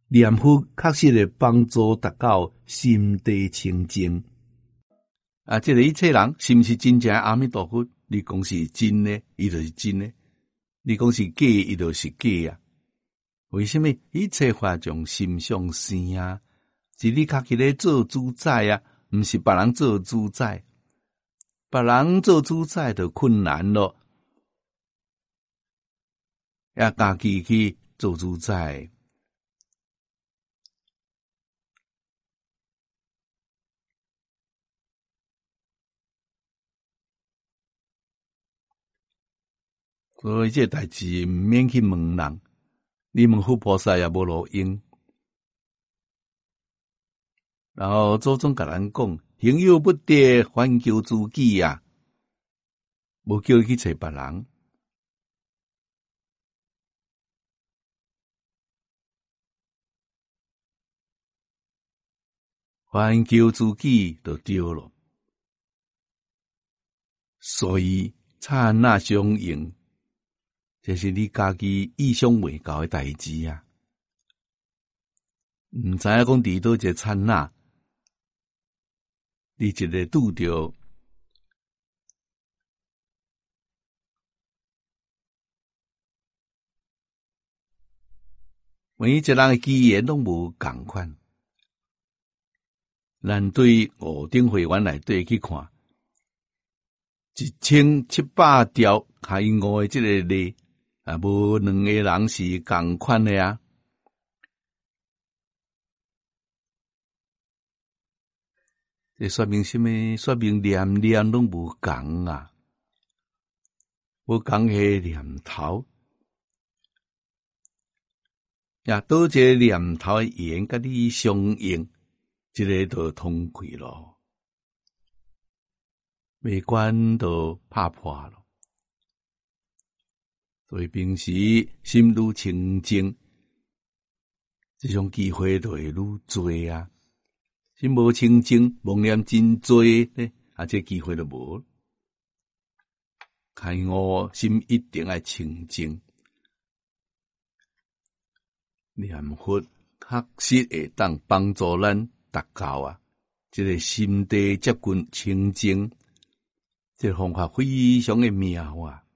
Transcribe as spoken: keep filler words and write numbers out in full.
念佛确实会帮助达到心地清净。啊，这个一切人是毋是真正阿弥陀佛？你讲是真的，伊就是真的；你讲是假，伊就是假啊。为什么一切法从心上生啊？是你家己咧做主宰啊，毋是别人做主宰。别人做主宰就困难咯，也家己去做主宰。所以这代志毋免去问人，你问佛菩萨也无路用。然后祖宗甲咱讲，行有不得，反求诸己啊，无叫你去找别人。反求诸己就对了。所以刹那相应，这是你家己意想未到的代志啊！毋知影讲伫倒一个刹那，你一个拄着每一个人的机缘拢无共款。咱对五顶会员内底去看，一千七百条开悟的这个例，啊，无两个人是共款的啊。这说明什么？说明念念拢无共啊，无共的念头，也倒一个念头的缘甲你相应，这个就通开咯，未关就拍破咯。所以平时心愈清净，这种机会就会愈多啊。心无清净，妄念真多呢，啊，这机会就无。开悟心一定要清净，念佛确实会当帮助咱达到啊，这个心地接近清净，这个方法非常的妙啊。